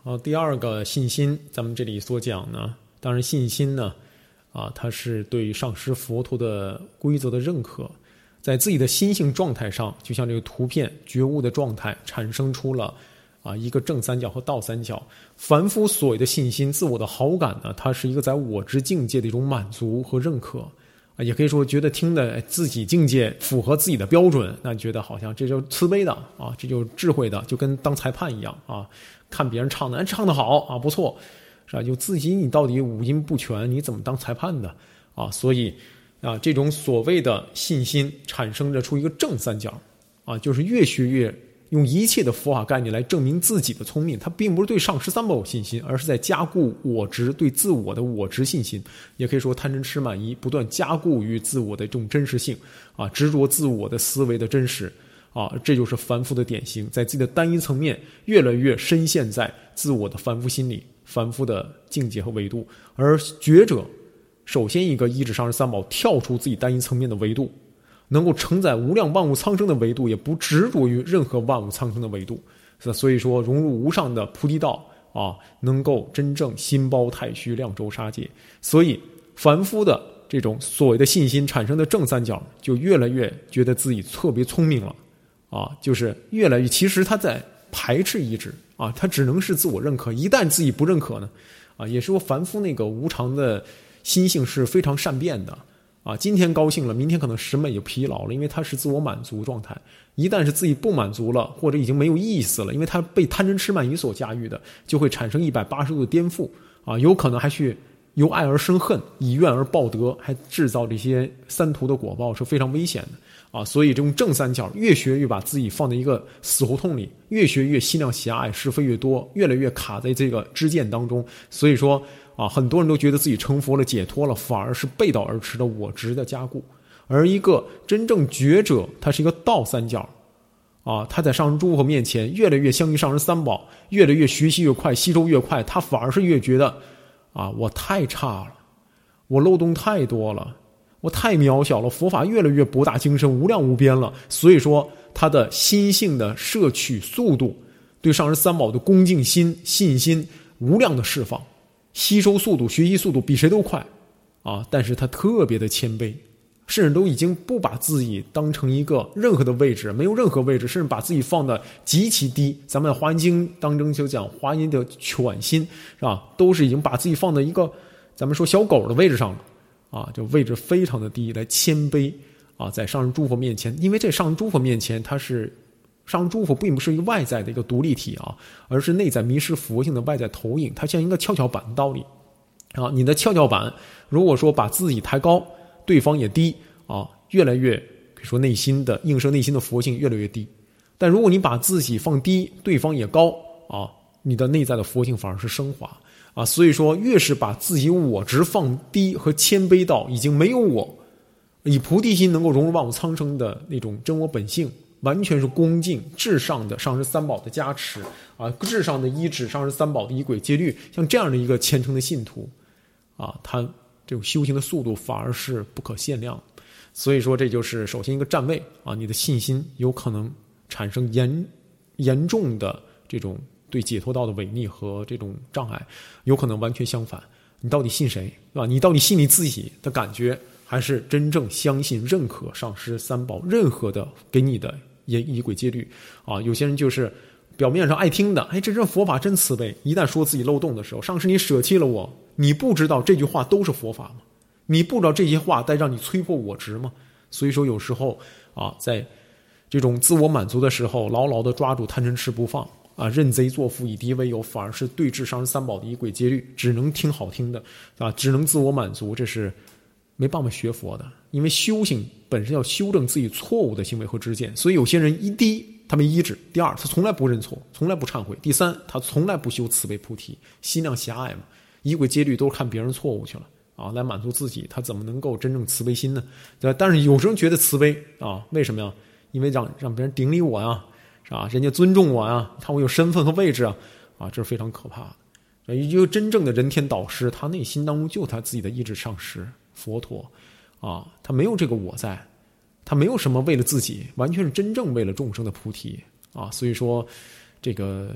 第二个信心，咱们这里所讲呢，当然信心呢，它是对上师佛陀的规则的认可，在自己的心性状态上，就像这个图片觉悟的状态，产生出了一个正三角和倒三角。凡夫所谓的信心、自我的好感呢，它是一个在我执境界的一种满足和认可。也可以说觉得听的自己境界符合自己的标准，那觉得好像这就慈悲的这就智慧的，就跟当裁判一样看别人唱的，唱得好不错，是吧？就自己你到底五音不全，你怎么当裁判的所以这种所谓的信心产生着出一个正三角就是越学越用一切的佛法概念来证明自己的聪明，他并不是对上师三宝有信心，而是在加固我执，对自我的我执信心，也可以说贪嗔痴慢疑不断加固于自我的这种真实性执着自我的思维的真实这就是凡夫的典型，在自己的单一层面越来越深陷在自我的凡夫心理、凡夫的境界和维度。而觉者首先一个依止上师三宝，跳出自己单一层面的维度，能够承载无量万物苍生的维度，也不执着于任何万物苍生的维度。所以说融入无上的菩提道能够真正心包太虚，量周沙界。所以凡夫的这种所谓的信心产生的正三角，就越来越觉得自己特别聪明了就是越来越其实他在排斥意志他只能是自我认可。一旦自己不认可呢也是说凡夫那个无常的心性是非常善变的今天高兴了，明天可能审美就疲劳了，因为他是自我满足状态。一旦是自己不满足了，或者已经没有意思了，因为他被贪嗔痴慢疑所驾驭的，就会产生180度的颠覆有可能还去由爱而生恨，以怨而报德，还制造这些三途的果报，是非常危险的所以这种正三角越学越把自己放在一个死胡同里，越学越心量狭隘，是非越多，越来越卡在这个支箭当中。所以说很多人都觉得自己成佛了、解脱了，反而是背道而驰的我执的加固。而一个真正觉者，他是一个倒三角他在上师诸佛面前越来越相信上师三宝，越来越学习越快，吸收越快，他反而是越觉得我太差了，我漏洞太多了，我太渺小了，佛法越来越博大精深，无量无边了。所以说他的心性的摄取速度，对上师三宝的恭敬心、信心无量的释放，吸收速度、学习速度比谁都快但是他特别的谦卑，甚至都已经不把自己当成一个任何的位置，没有任何位置，甚至把自己放得极其低。咱们在华严经当中就讲华严的犬心，是吧？都是已经把自己放在一个咱们说小狗的位置上了就位置非常的低，来谦卑在上师诸佛面前。因为这上师诸佛面前，它是上师诸佛并不是一个外在的一个独立体而是内在迷失佛性的外在投影，它像一个跷跷板的道理你的跷跷板如果说把自己抬高，对方也低越来越比如说内心的映射内心的佛性越来越低。但如果你把自己放低，对方也高你的内在的佛性反而是升华所以说越是把自己我执放低和谦卑到已经没有我，以菩提心能够融入万物苍生的那种真我本性，完全是恭敬至上的上师三宝的加持至上的依止，上师三宝的仪轨戒律，像这样的一个虔诚的信徒他这种修行的速度反而是不可限量。所以说这就是首先一个站位你的信心有可能产生严重的这种对解脱道的违逆和这种障碍，有可能完全相反。你到底信谁，对吧？你到底信你自己的感觉，还是真正相信认可上师三宝任何的给你的仪轨戒律有些人就是表面上爱听的，这佛法真慈悲，一旦说自己漏洞的时候，上师你舍弃了我，你不知道这句话都是佛法吗？你不知道这些话在让你摧破我执吗？所以说有时候在这种自我满足的时候，牢牢地抓住贪嗔痴不放认贼作父，以敌为友，反而是对治上师三宝的仪轨戒律，只能听好听的只能自我满足，这是没办法学佛的。因为修行本身要修正自己错误的行为和知见，所以有些人第一他没依止，第二他从来不认错，从来不忏悔，第三他从来不修慈悲菩提，心量狭隘嘛，仪轨戒律都是看别人错误去了来满足自己，他怎么能够真正慈悲心呢？但是有时候觉得慈悲为什么呀？因为让别人顶礼我呀，是吧？人家尊重我呀，看我有身份和位置这是非常可怕的。一个真正的人天导师，他内心当中就他自己的意志上师佛陀他没有这个我在，他没有什么为了自己，完全是真正为了众生的菩提所以说这个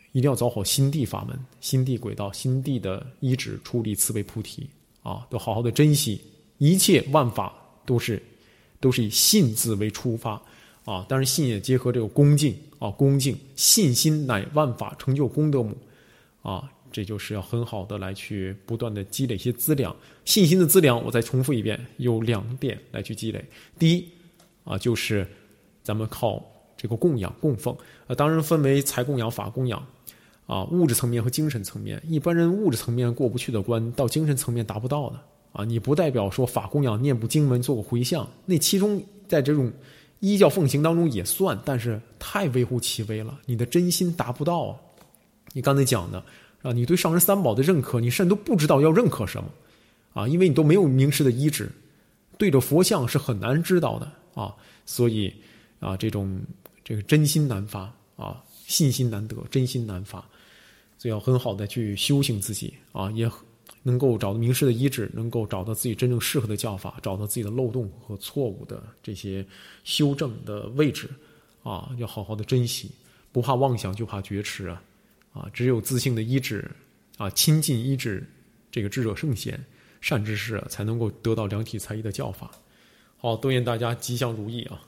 一定要找好心地法门、心地轨道、心地的依止、出离、慈悲、菩提啊，都好好的珍惜。一切万法都是以信字为出发啊，当然信也结合这个恭敬啊，恭敬信心乃万法成就功德母啊，这就是要很好的来去不断的积累一些资粮。信心的资粮，我再重复一遍，有2点来去积累。第一啊，就是咱们靠这个供养供奉，当然分为财供养、法供养啊，物质层面和精神层面。一般人物质层面过不去的关，到精神层面达不到的啊。你不代表说法供养、念部经文、做个回向，那其中在这种依教奉行当中也算，但是太微乎其微了，你的真心达不到啊。你刚才讲的啊，你对上人三宝的认可，你甚至都不知道要认可什么啊，因为你都没有明示的依止，对着佛像是很难知道的啊。所以啊，这个真心难发啊，信心难得，真心难发，所以要很好的去修行自己啊，也能够找到明示的依止，能够找到自己真正适合的教法，找到自己的漏洞和错误的这些修正的位置啊，要好好的珍惜，不怕妄想就怕觉迟啊，只有自性的依止啊，亲近依止这个智者圣贤善知识才能够得到量体裁衣的教法。好，都愿大家吉祥如意啊。